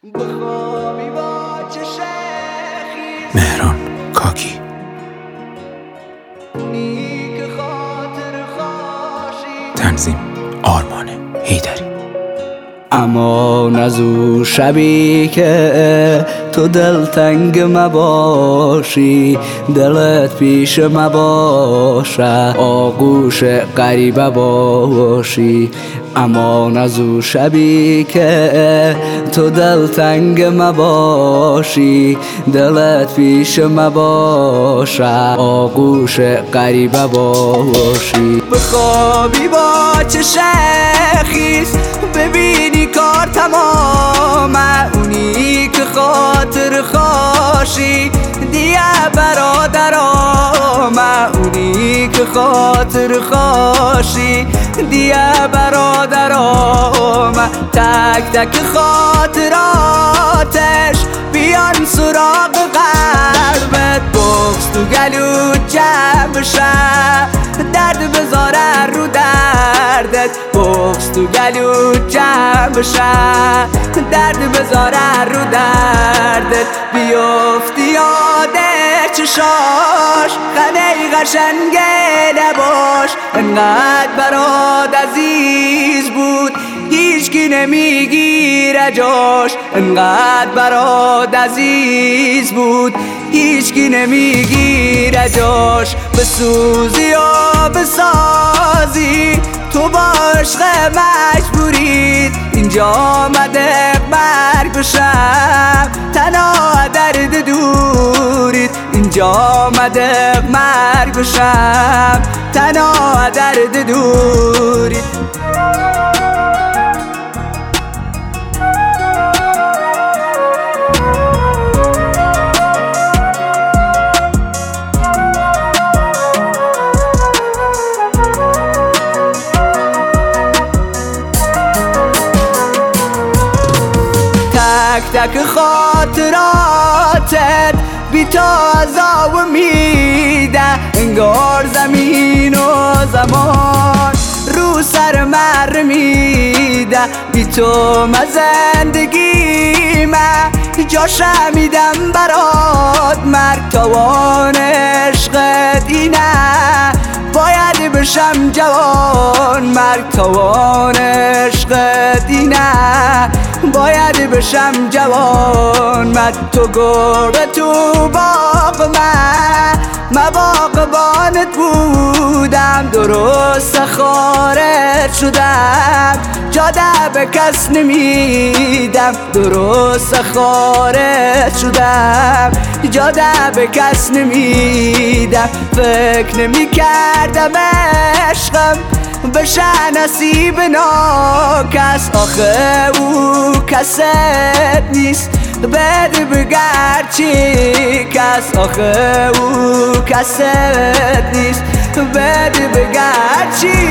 مهران کاکی. تنظیم آرمان حیدری. امان از او شبی که تو دلتنگ مباشی، دلت پیش مباشه، آغوش غریبه باشی. امان از او شبی که تو دلتنگ مباشی، دلت پیش مباشه، آغوش غریبه باشی. بخوابی با چشم خیس ببینی کار تمامه، اونی که خاطر خاشی دیگه برادرامه، اونی که خاطر خاشی دیگه برادرامه. تک تک خاطراتش بیان سراغ قلبت، بغض تو گلوت جمع بشه، درد بذاره رو دردت، بغض تو گلوت جمع بشه، درد بذاره رو دردت. بیفتی یاد چشاش خنه قشنگه نباش، انقدر برات عزیز بود هیچکی نمیگیره جاش، انقدر برات عزیز بود هیچکی نمیگیره جاش. بسوزی یا بسازی تو با عشق مجبورید، اینجا آمده مرگ بشم تنها درد دورید، اینجا آمده مرگ بشم تنها درد دورید. تک تک خاطراتت بی تازه و میده، انگار زمین و زمان رو سر مر میده. بی تو من زندگی من جاش میدم برات، مرگ توان عشقت اینه باید بشم جوان، مرگ توان عشقت اینه باید بشم جوان. من تو گربه تو باغ من باغبانت بودم، درست خارج شدم جاده به کس نمیدم، درست خارج شدم جاده به کس نمیدم. فکر نمی کردم عشقم بشه نصیب ناکس، آخه او کست نیست بده بگر چی کس، آخه او کست نیست بده بگر چی